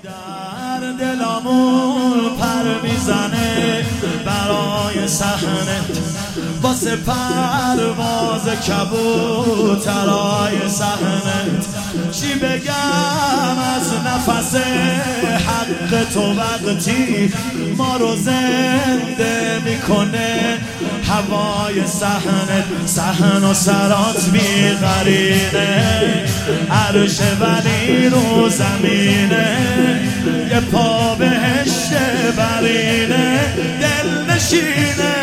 در دلامون پر میزنه برای صحنه واسه پرواز کبوترای صحنه. چی بگم از نفس حق تو وقتی ما رو زنده میکنه هوای صحنه. صحن و سرات بی‌قرینه عرش ولی رو زمینه یه پا بهشت برینه دلنشینه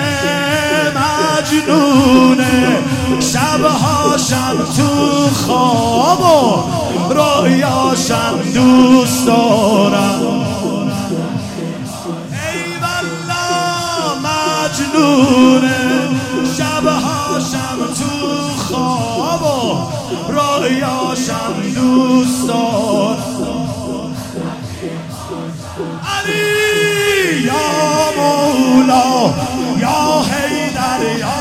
مجنونه شبهاشم تو خواب و رویاشم دوست دارم ای والله مجنونه شبهاشم تو خواب و رویاشم دوست دارم. علی یا مولا یا حیدر یا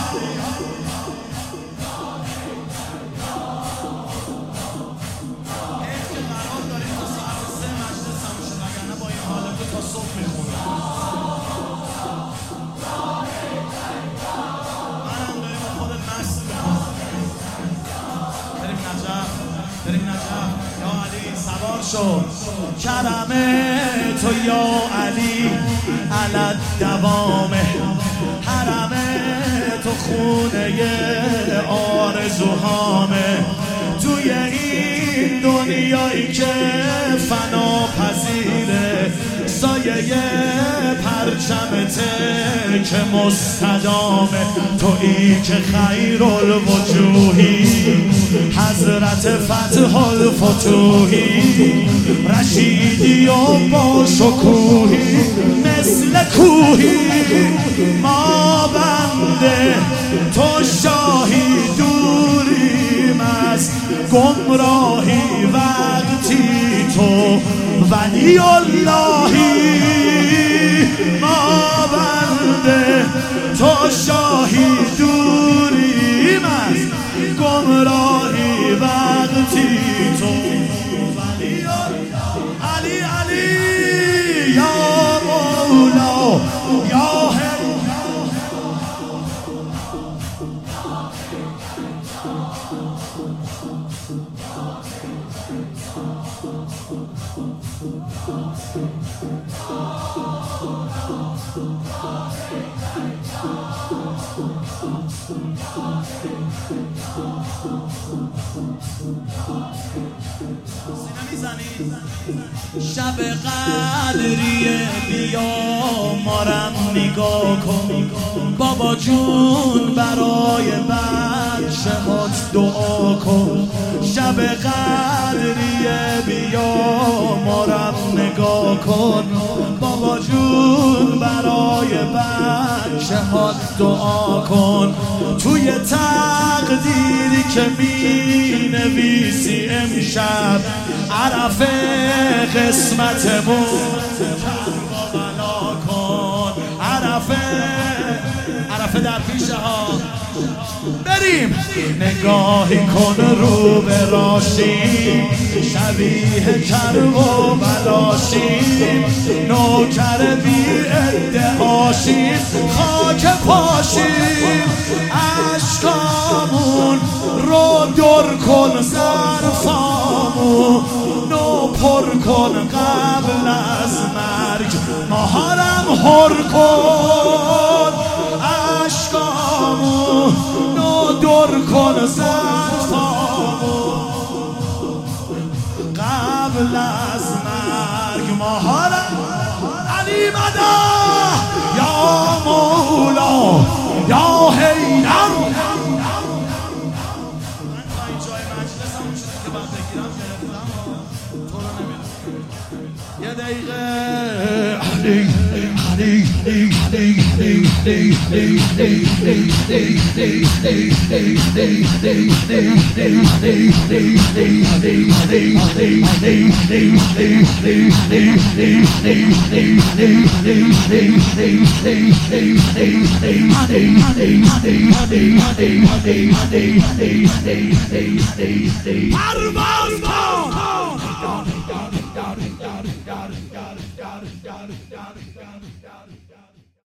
کرم تو یا علی علت دوامه حرم تو خونه آرزوهامه توی این دنیایی که فنا پذیره سایه پرچمته که مستدامه تویی که خیر الوجوهی حضرت فتح الفتوحی رشیدی و با شکوهی مثل کوهی ما بنده تو شاهی دوریم از گمراهی وقتی تو ولی اللهی ما بنده تو شاهی دوریم از گمراهی وقتی تو ولی علی علی یا مولا یا شب قدریه بیا مارم نگاه کن بابا جون برای بچه هات دعا کن. شب قدریه بیا مارم نگاه کن بابا جون برای بچه هات دعا کن. توی تقدیری که می نویسی امشب عرفه قسمتمون بلا کن عرفه در پیشه ها بریم نگاهی کن رو به راشیم شبیه کرب و بلاشیم نوکر بی ادعاشیم خاک پاشیم عشقامون رو در کن ظرفامون نو پر کن قبل از مرگ ماهارم هر کن عشقامون نو در کن ظرفامون قبل از مرگ ماهارم علی مدا یا مولا یا حیدر یه دقیقه پرواز کن got it, got it, got it, got it, got it, got it.